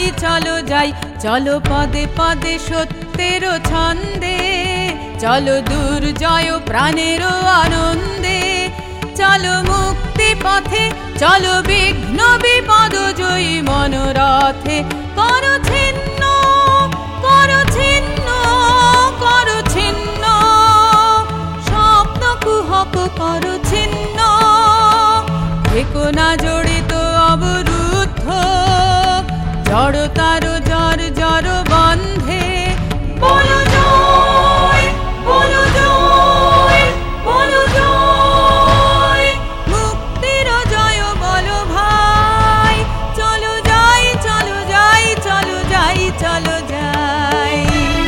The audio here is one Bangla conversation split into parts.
চলো যাই, চলো পদে পদে সত্যের ছন্দে, চলো দুর্জয় প্রাণের আনন্দে, চলো মুক্তি পথে, চলো বিঘ্ন বিপদ জয়ী মনোরথে। করো ছিন্ন, করো ছিন্ন, করো ছিন্ন, স্বপ্ন কুহক করো ছিন্ন, থেকো না জড়িত অবরুদ্ধ জড়তার জর জর বন্ধে। বলো জয়, বলো জয়, বলো জয়, মুক্তির জয় বলো ভাই। চলো যাই, চলো যাই, চলো যাই, চলো যাই।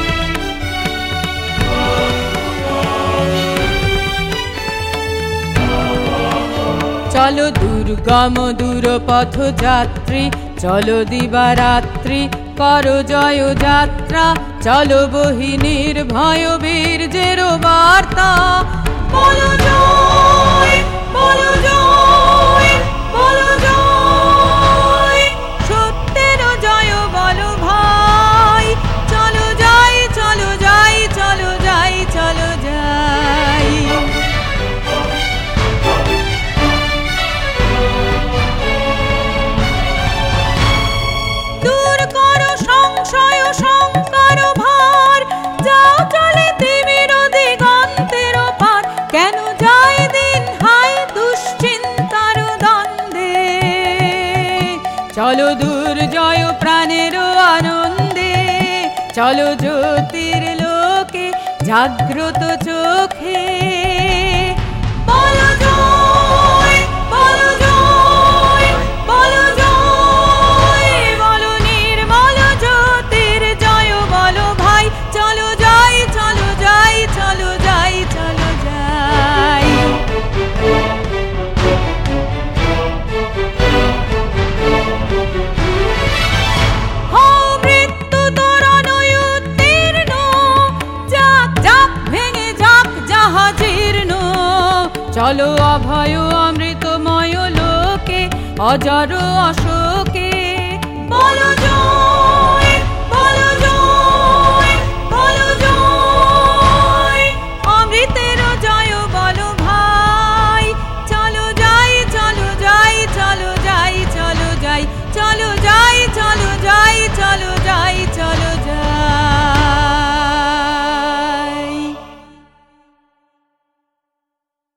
চলো দুর্গম দূরপথ যাত্রী, চলো দিবারাত্রি করো জয় যাত্রা, চলো বহি নির্ভয় বীর্যের বার্তা। বলো জয়, বলো জয়, বলো জয়, সত্যের জয় বলো ভাই। চলো যাই, চলো যাই, চলো যাই, চলো যাই। দূর করো সংশয় শঙ্কার ভার, যাও চলে তিমির দিগন্তের পার। কেন যায় দিন হায় দুশ্চিন্তার দ্বন্দ্বে, চলো দুর্জয় প্রাণের আনন্দে, চলো জ্যোতির লোকে জাগ্রত চোখে। বলো জয়, বলো জয়, বলো জয়, বলো নির্মল জ্যোতির জয় বলো ভাই। চলো যাই, চলো যাই, চলো যাই, চলো যাই। হও মৃত্যু তোরণ উত্তীর্ণ, যাক যাক ভেঙে যাক যাহা জীর্ণ, চলো অভয় অমৃতময় লোকে অজর অশোকে। বলো